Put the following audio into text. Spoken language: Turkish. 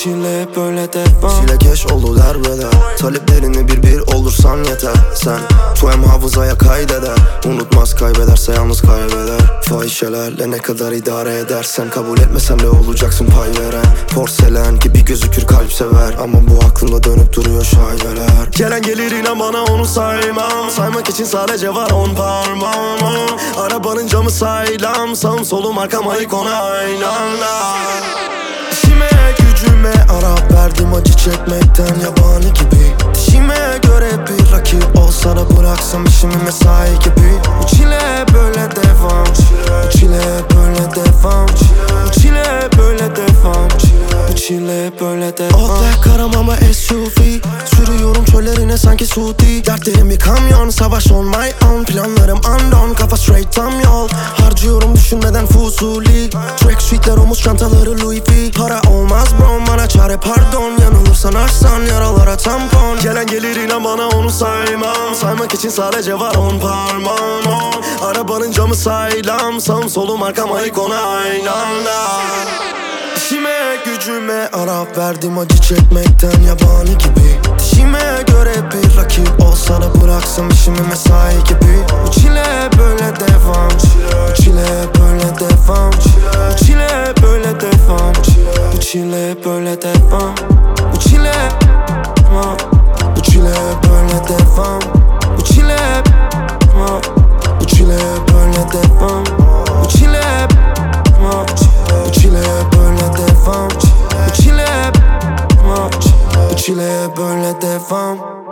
çile böyle devam. Çilekeş oldu derbeder. Taleplerini bir olursan yeter. Sen tuem hafızaya kaydeder. Unutmaz kaybederse yalnız kaybeder. Fahişelerle ne kadar idare edersen, kabul etmesen de olacaksın pay veren. Porselen gibi gözükür kalp sever, ama bu aklımda dönüp duruyor şaibeler. Gelen gelir inan bana onu saymam. Saymak için sadece var 10 parmağım. Arabanın camı sağlam, sağım solum arkam ayık ona aynı anda. İşime gücüme Arap verdim acı çekmekten yabani gibi. Dişime göre bir rakip olsa da bıraksam işimi mesai gibi. Bu çile böyle devam, bu çile böyle devam, bu çile böyle devam, bu çile böyle devam. Oh be karam ama SUV, sürüyorum çöllerine sanki Suudi. Dertlerim bir kamyon, savaş on my own. Planlarım undone, kafa straight tam yol. Harcıyorum düşünmeden fuzuli. Track suitler omuz çantaları Louis V. Para olmaz bro bana çare pardon. Yanılırsan arsan yaralara tampon. Gelen gelir inan bana onu saymam. Saymak için sadece var 10 parmağım. Arabanın camı sağlam, sağım solum arkam ayık ona aynı anda. İşime gücüme Arap verdim acı çekmekten yabani gibi. Dişime göre bir rakip olsa da bıraksam işimi mesai gibi. Bu çile böyle devam, bu çile böyle devam, bu çile böyle devam, bu çile böyle devam, bu çile, bu çile böyle devam, bu çile, bu çile böyle devam, bu çile, bu çile böyle devam, bu çile, bu çile böyle devam.